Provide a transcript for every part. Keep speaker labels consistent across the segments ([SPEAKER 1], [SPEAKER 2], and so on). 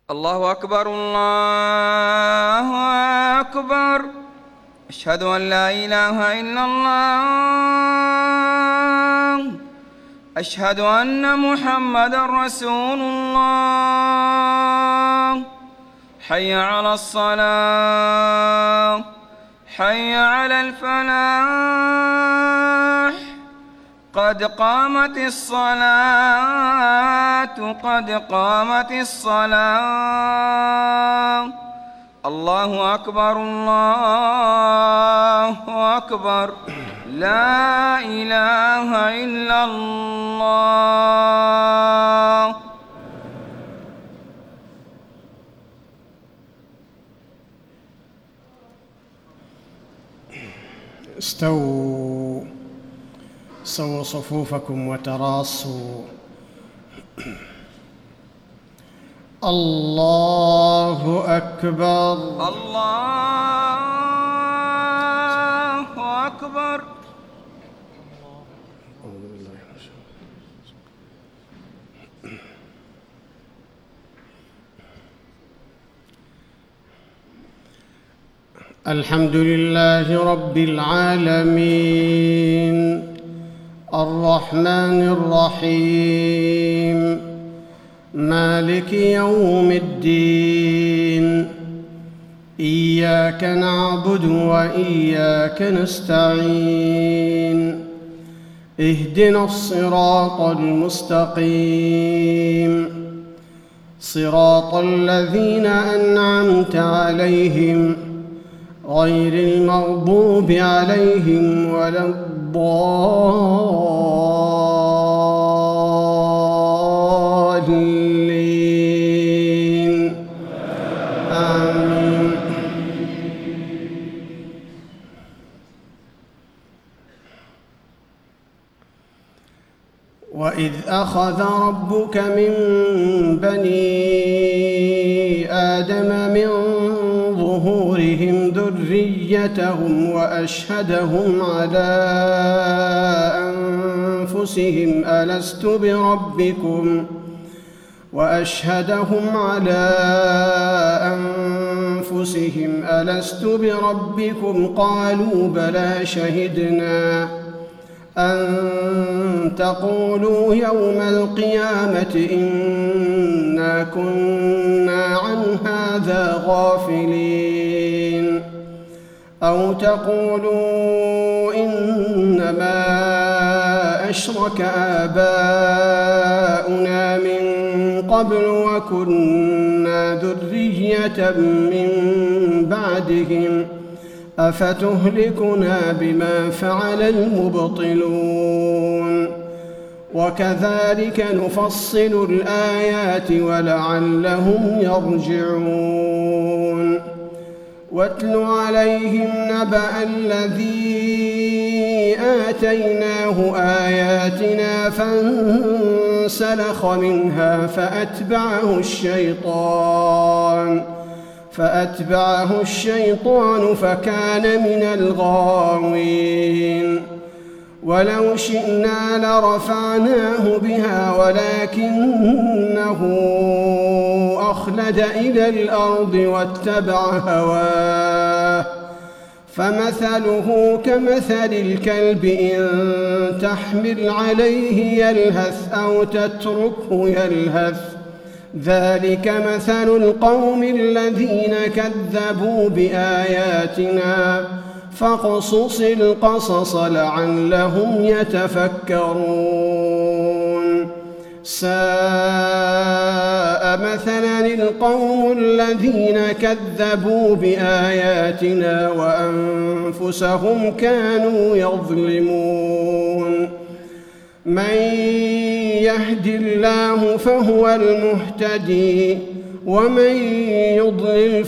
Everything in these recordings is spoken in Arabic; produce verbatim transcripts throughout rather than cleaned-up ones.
[SPEAKER 1] الله أكبر الله أكبر. أشهد أن لا إله إلا الله. أشهد أن محمدًا رسول الله. حي على الصلاة، حي على الفلاح، قد قامت الصلاة، قد قامت الصلاة. الله أكبر الله أكبر. لا إله إلا الله.
[SPEAKER 2] استووا سووا صفوفكم وتراصوا. الله أكبر
[SPEAKER 1] الله أكبر.
[SPEAKER 2] الحمد لله رب العالمين الرحمن الرحيم مالك يوم الدين. إياك نعبد وإياك نستعين. اهدنا الصراط المستقيم صراط الذين أنعمت عليهم غير المغضوب عليهم ولا الضالين. آمين. وإذ أخذ ربك من بني آدم من ظهورهم ذريتهم وأشهدهم على أنفسهم ألست بربكم وأشهدهم على أنفسهم ألست بربكم قالوا بلى شهدنا أن تقولوا يوم القيامة إنا كنا عن هذا غافلين أو تقولوا إنما أشرك آباؤنا من قبل وكنا ذرية من بعدهم أفتهلكنا بما فعل المبطلون وكذلك نفصل الآيات ولعلهم يرجعون. واتل عليهم نبأ الذي آتيناه آياتنا فانسلخ منها فأتبعه الشيطان فأتبعه الشيطان فكان من الغاوين. ولو شئنا لرفعناه بها ولكنه أخلد إلى الأرض واتبع هواه فمثله كمثل الكلب إن تحمل عليه يلهث أو تتركه يلهث ذلك مثل القوم الذين كذبوا بآياتنا فاقصص القصص لعلهم يتفكرون. ساء مثلا القوم الذين كذبوا بآياتنا وأنفسهم كانوا يظلمون. من يهد الله فهو المهتدي ومن يضلل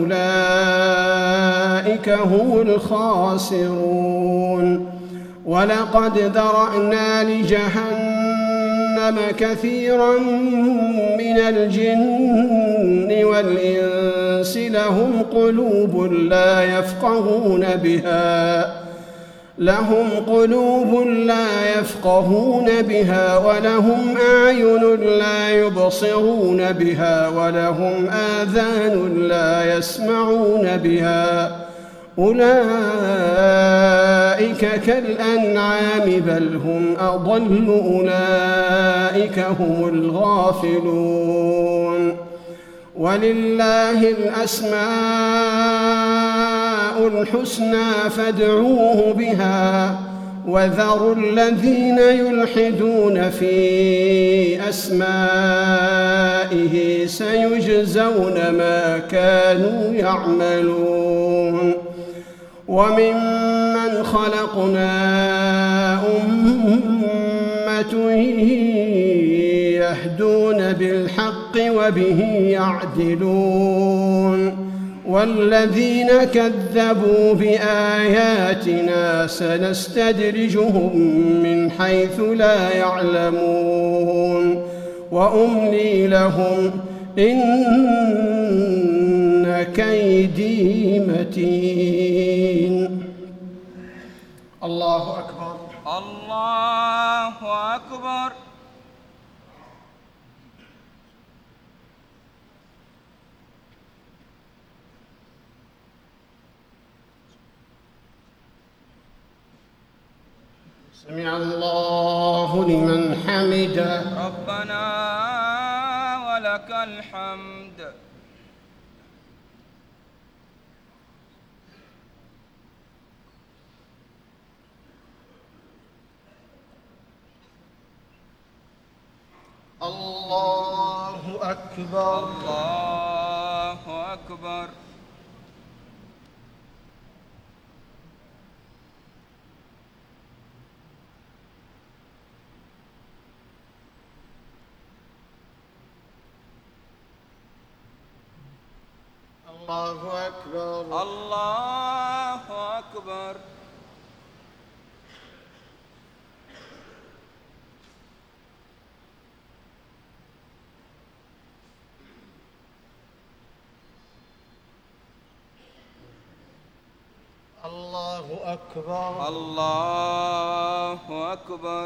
[SPEAKER 2] فأولئك هم الخاسرون. ولقد ذرأنا لجهنم كثيرا من الجن والإنس لهم قلوب لا يفقهون بها لهم قلوب لا يفقهون بها ولهم أعين لا يبصرون بها ولهم آذان لا يسمعون بها أولئك كالأنعام بل هم أضل أولئك هم الغافلون ولله الأسماء الحسنى فادعوه بها وذروا الذين يلحدون في أسمائه سيجزون ما كانوا يعملون وممن خلقنا أمة يهدون بالحق وبه يعدلون والذين كذبوا بآياتنا سنستدرجهم من حيث لا يعلمون وأملي لهم إن كيدي متين. الله أكبر.
[SPEAKER 1] الله أكبر.
[SPEAKER 2] سمع الله لمن حمده.
[SPEAKER 1] ربنا ولك الحمد.
[SPEAKER 2] الله أكبر.
[SPEAKER 1] الله أكبر.
[SPEAKER 2] الله أكبر.
[SPEAKER 1] الله أكبر.
[SPEAKER 2] الله أكبر.
[SPEAKER 1] الله أكبر.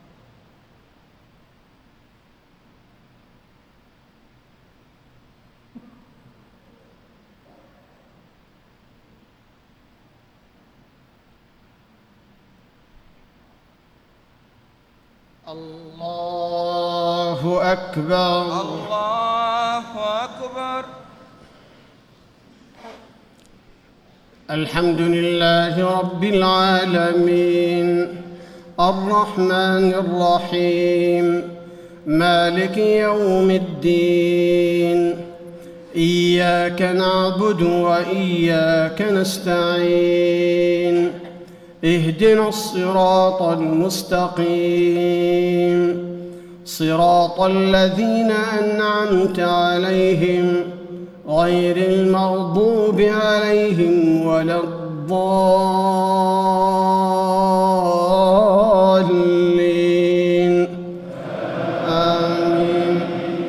[SPEAKER 2] الله أكبر.
[SPEAKER 1] الله أكبر.
[SPEAKER 2] الحمد لله رب العالمين الرحمن الرحيم مالك يوم الدين إياك نعبد وإياك نستعين اهدنا الصراط المستقيم صراط الذين أنعمت عليهم غير المغضوب عليهم ولا الضالين آمين.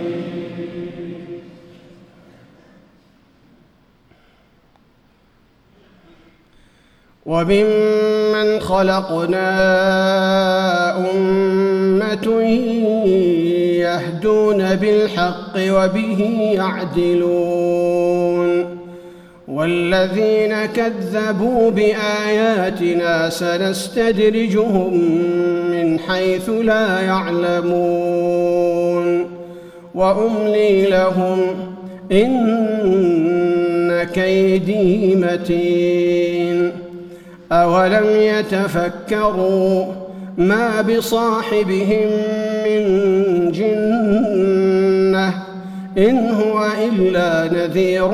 [SPEAKER 2] وممن خلقنا أمة يهدون بالحق وبه يعدلون والذين كذبوا بآياتنا سنستدرجهم من حيث لا يعلمون وأملي لهم إن كيدي متين. أولم يتفكروا ما بصاحبهم من جنة إن هو إلا نذير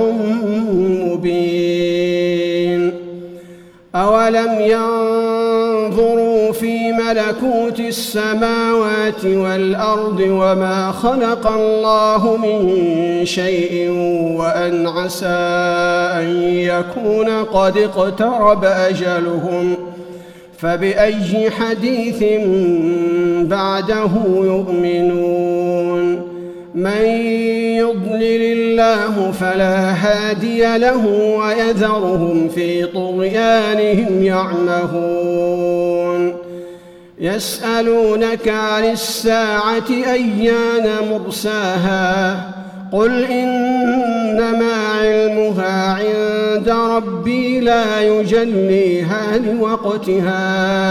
[SPEAKER 2] مبين. أولم ينظروا في ملكوت السماوات والأرض وما خلق الله من شيء وأن عسى أن يكون قد اقترب أجلهم فبأي حديث بعده يؤمنون. من يضلل الله فلا هادي له ويذرهم في طغيانهم يعمهون. يسألونك عن الساعة أيان مرساها قل إنما علمها عند ربي لا يجليها لوقتها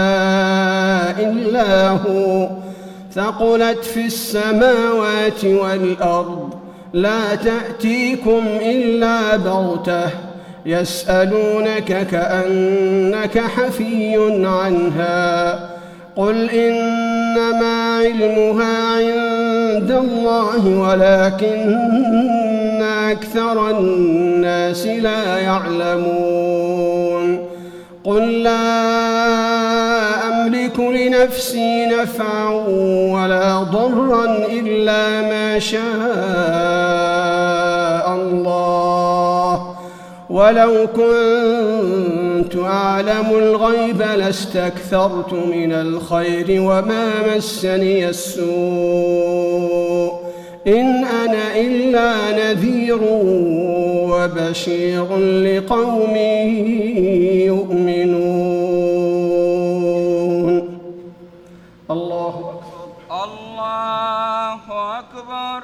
[SPEAKER 2] إلا هو ثقلت في السماوات والأرض لا تأتيكم إلا بغتة يسألونك كأنك حفي عنها قل إنما علمها عند الله ولكن أكثر الناس لا يعلمون قل لا أملك لنفسي نفعا ولا ضرا إلا ما شاء الله ولو كنت أعلم الغيب لاستكثرت من الخير وما مسني السوء إن أنا إلا نذير وبشير لقوم يؤمنون. الله أكبر.
[SPEAKER 1] الله أكبر.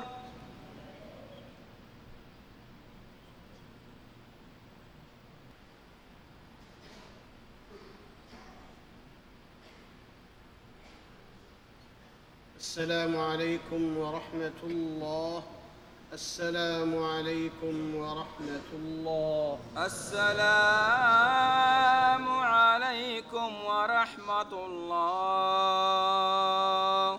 [SPEAKER 2] السلام عليكم ورحمة الله. السلام عليكم ورحمة الله.
[SPEAKER 1] السلام عليكم ورحمة الله.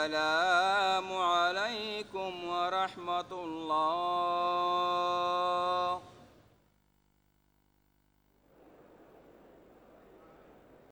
[SPEAKER 1] السلام عليكم ورحمة الله.